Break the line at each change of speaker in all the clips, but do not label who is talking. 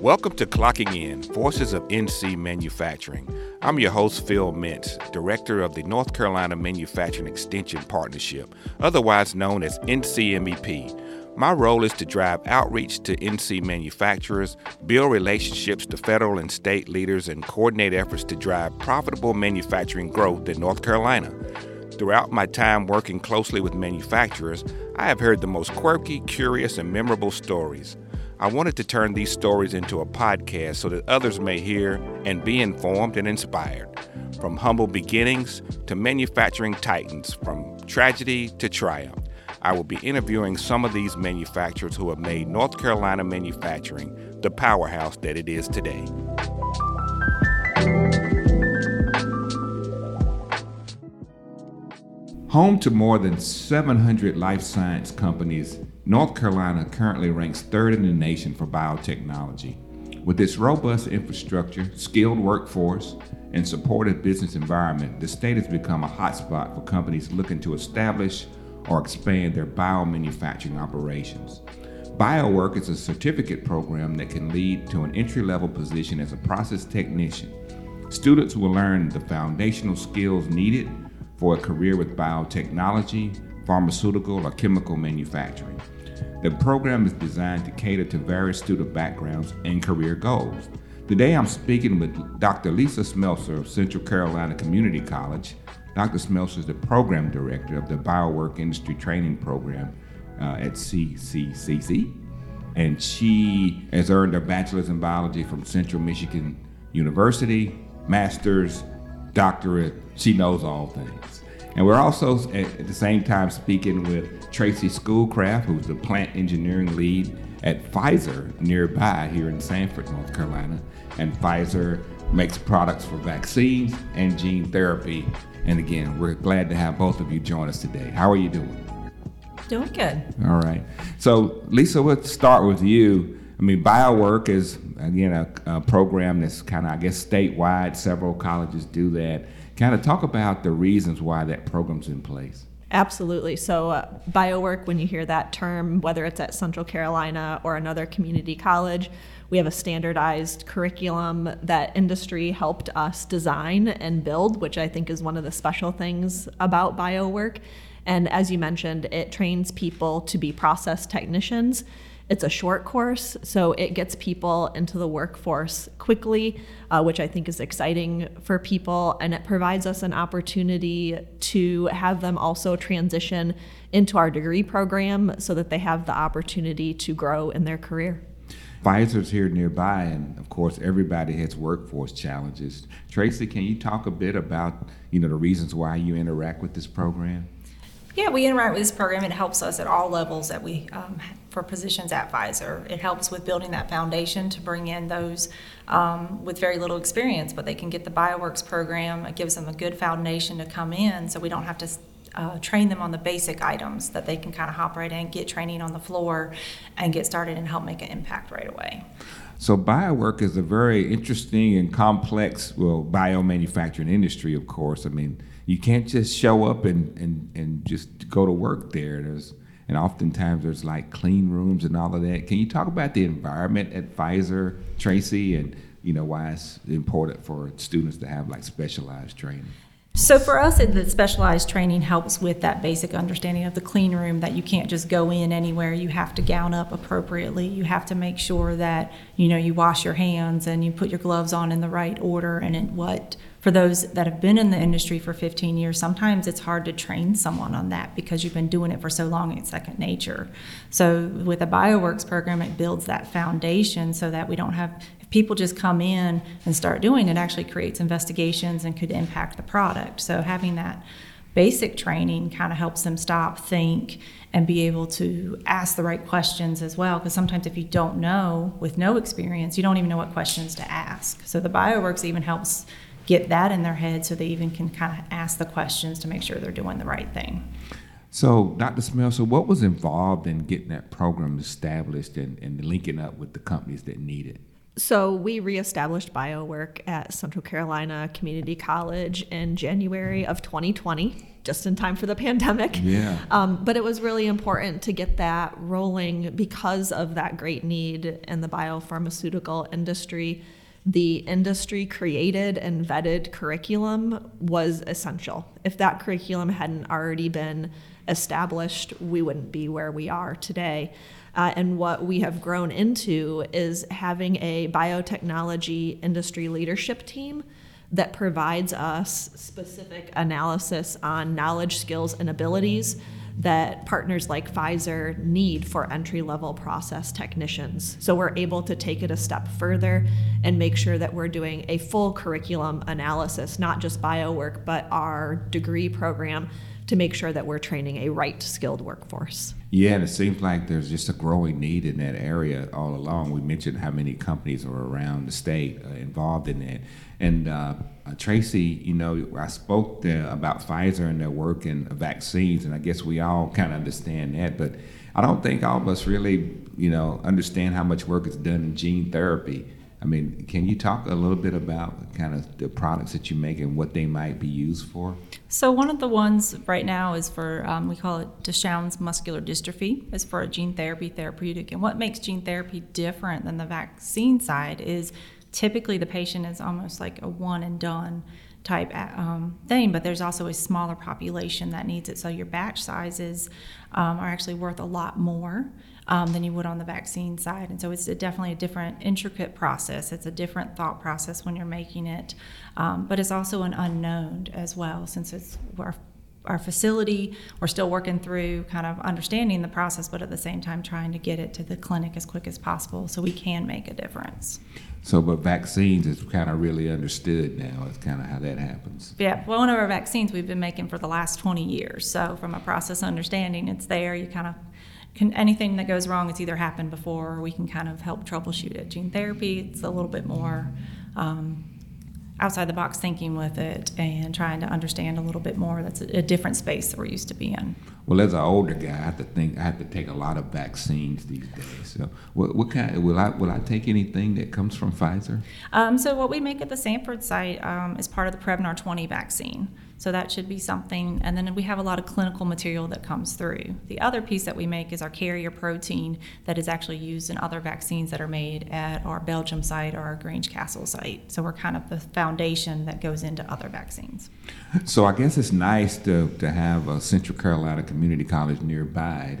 Welcome to Clocking In, Voices of NC Manufacturing. I'm your host, Phil Mintz, Director of the North Carolina Manufacturing Extension Partnership, otherwise known as NCMEP. My role is to drive outreach to NC manufacturers, build relationships to federal and state leaders, and coordinate efforts to drive profitable manufacturing growth in North Carolina. Throughout my time working closely with manufacturers, I have heard the most quirky, curious, and memorable stories. I wanted to turn these stories into a podcast so that others may hear and be informed and inspired. From humble beginnings to manufacturing titans, from tragedy to triumph, I will be interviewing some of these manufacturers who have made North Carolina manufacturing the powerhouse that it is today. Home to more than 700 life science companies, North Carolina currently ranks third in the nation for biotechnology. With its robust infrastructure, skilled workforce, and supportive business environment, the state has become a hotspot for companies looking to establish or expand their biomanufacturing operations. BioWork is a certificate program that can lead to an entry-level position as a process technician. Students will learn the foundational skills needed for a career with biotechnology, pharmaceutical, or chemical manufacturing. The program is designed to cater to various student backgrounds and career goals. Today I'm speaking with Dr. Lisa Smelser of Central Carolina Community College. Dr. Smelser is the program director of the BioWork Industry Training Program at CCCC, and she has earned her bachelor's in biology from Central Michigan University, master's, doctorate. She knows all things. And we're also at the same time speaking with Tracy Schoolcraft, who's the plant engineering lead at Pfizer nearby here in Sanford, North Carolina. And Pfizer makes products for vaccines and gene therapy. And again, we're glad to have both of you join us today. How are you doing?
Doing good.
All right. So Lisa, let's start with you. I mean, BioWork is, again, a program that's kind of, I guess, statewide. Several colleges do that. Kind of talk about the reasons why that program's in place.
Absolutely. So BioWork, when you hear that term, whether it's at Central Carolina or another community college, we have a standardized curriculum that industry helped us design and build, which I think is one of the special things about BioWork. And as you mentioned, it trains people to be process technicians. It's a short course, so it gets people into the workforce quickly, which I think is exciting for people, and it provides us an opportunity to have them also transition into our degree program so that they have the opportunity to grow in their career.
Pfizer's here nearby, and of course, everybody has workforce challenges. Tracy, can you talk a bit about, the reasons why you interact with this program?
Yeah, we interact with this program. It helps us at all levels that we for positions at Pfizer. It helps with building that foundation to bring in those with very little experience, but they can get the BioWorks program. It gives them a good foundation to come in, so we don't have to train them on the basic items, that they can kind of hop right in, get training on the floor, and get started and help make an impact right away.
So BioWork is a very interesting and complex, biomanufacturing industry, of course. I mean, you can't just show up and just go to work there. And oftentimes there's like clean rooms and all of that. Can you talk about the environment at Pfizer, Tracy, and why it's important for students to have like specialized training?
So for us, the specialized training helps with that basic understanding of the clean room, that you can't just go in anywhere. You have to gown up appropriately. You have to make sure that, you wash your hands and you put your gloves on in the right order. And for those that have been in the industry for 15 years, sometimes it's hard to train someone on that because you've been doing it for so long, it's second nature. So with the BioWorks program, it builds that foundation so that we don't have, if people just come in and start doing it, actually creates investigations and could impact the product. So having that basic training kind of helps them stop, think, and be able to ask the right questions as well. Because sometimes if you don't know, with no experience, you don't even know what questions to ask. So the BioWorks even helps get that in their head so they even can kind of ask the questions to make sure they're doing the right thing.
So, Dr. Smelser, what was involved in getting that program established and linking up with the companies that need it?
So we reestablished BioWork at Central Carolina Community College in January of 2020. just in time for the pandemic.
Yeah.
But it was really important to get that rolling because of that great need in the biopharmaceutical industry. The industry created and vetted curriculum was essential. If that curriculum hadn't already been established, we wouldn't be where we are today. And what we have grown into is having a biotechnology industry leadership team that provides us specific analysis on knowledge, skills, and abilities that partners like Pfizer need for entry-level process technicians. So we're able to take it a step further and make sure that we're doing a full curriculum analysis, not just biowork, but our degree program, to make sure that we're training a right skilled workforce.
Yeah, and it seems like there's just a growing need in that area all along. We mentioned how many companies are around the state involved in that. And Tracy, I spoke there about Pfizer and their work in vaccines, and I guess we all kind of understand that, but I don't think all of us really, understand how much work is done in gene therapy. I mean, can you talk a little bit about kind of the products that you make and what they might be used for?
So one of the ones right now is for, we call it Duchenne's muscular dystrophy, is for a gene therapy therapeutic. And what makes gene therapy different than the vaccine side is typically the patient is almost like a one and done type thing, but there's also a smaller population that needs it. So your batch sizes are actually worth a lot more than you would on the vaccine side. And so it's definitely a different intricate process. It's a different thought process when you're making it, but it's also an unknown as well, since it's our facility. We're still working through kind of understanding the process, but at the same time trying to get it to the clinic as quick as possible so we can make a difference.
So, but vaccines is kind of really understood now. It's kind of how that happens.
Yeah, well, one of our vaccines we've been making for the last 20 years. So from a process understanding, it's there. You kind of anything that goes wrong, it's either happened before or we can kind of help troubleshoot it. Gene therapy, it's a little bit more outside the box thinking with it and trying to understand a little bit more. That's a different space that we're used to be in.
Well, as an older guy, I have to take a lot of vaccines these days. So, what kind? Will I take anything that comes from Pfizer?
So what we make at the Sanford site is part of the Prevnar 20 vaccine. So that should be something. And then we have a lot of clinical material that comes through. The other piece that we make is our carrier protein that is actually used in other vaccines that are made at our Belgium site or our Grange Castle site. So we're kind of the foundation that goes into other vaccines.
So I guess it's nice to have a Central Carolina Community College nearby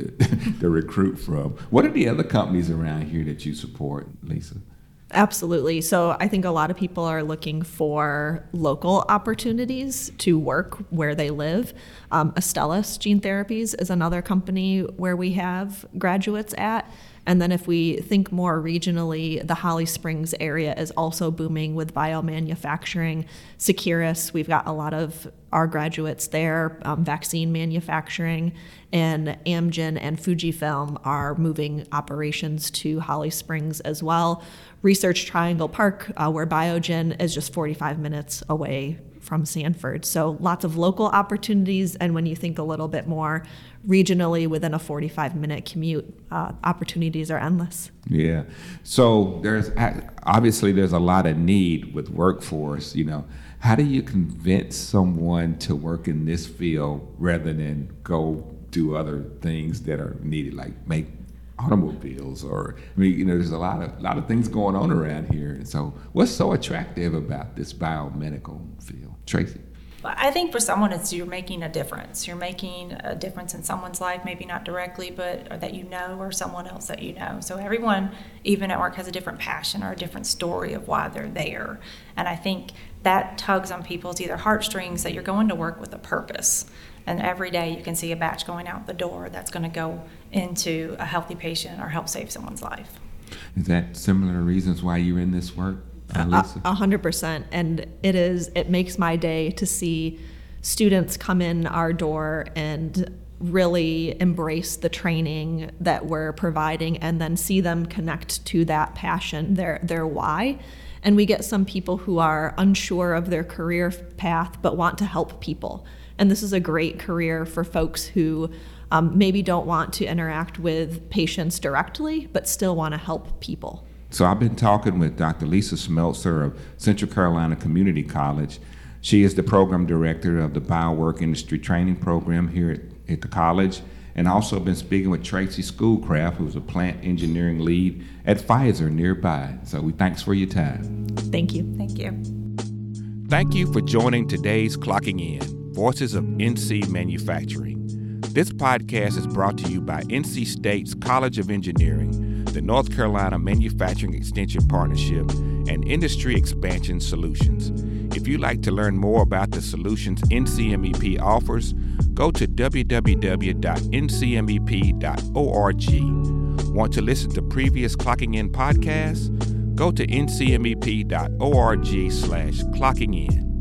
to recruit from. What are the other companies around here that you support, Lisa?
Absolutely. So I think a lot of people are looking for local opportunities to work where they live. Astellas Gene Therapies is another company where we have graduates at. And then if we think more regionally, the Holly Springs area is also booming with biomanufacturing. Seqirus, we've got a lot of our graduates there, vaccine manufacturing, and Amgen and Fujifilm are moving operations to Holly Springs as well. Research Triangle Park, where Biogen is just 45 minutes away from Sanford. So lots of local opportunities, and when you think a little bit more regionally within a 45-minute commute, opportunities are endless.
Yeah. So there's a lot of need with workforce. How do you convince someone to work in this field rather than go do other things that are needed, like make automobiles there's a lot of things going on around here. And so what's so attractive about this biomedical field? Tracy?
I think for someone, you're making a difference. You're making a difference in someone's life, maybe not directly, but that you know, or someone else that you know. So everyone, even at work, has a different passion or a different story of why they're there. And I think that tugs on people's either heartstrings, that you're going to work with a purpose. And every day you can see a batch going out the door that's going to go into a healthy patient or help save someone's life.
Is that similar reasons why you're in this work?
100%. And it makes my day to see students come in our door and really embrace the training that we're providing and then see them connect to that passion, their why. And we get some people who are unsure of their career path but want to help people. And this is a great career for folks who maybe don't want to interact with patients directly but still want to help people.
So I've been talking with Dr. Lisa Smeltzer of Central Carolina Community College. She is the program director of the BioWork Industry Training Program here at the college, and also been speaking with Tracy Schoolcraft, who's a plant engineering lead at Pfizer nearby. So thanks for your time.
Thank you.
Thank you.
Thank you for joining today's Clocking In, Voices of NC Manufacturing. This podcast is brought to you by NC State's College of Engineering, the North Carolina Manufacturing Extension Partnership, and Industry Expansion Solutions. If you'd like to learn more about the solutions NCMEP offers, go to www.ncmep.org. Want to listen to previous Clocking In podcasts? Go to ncmep.org/clockingin.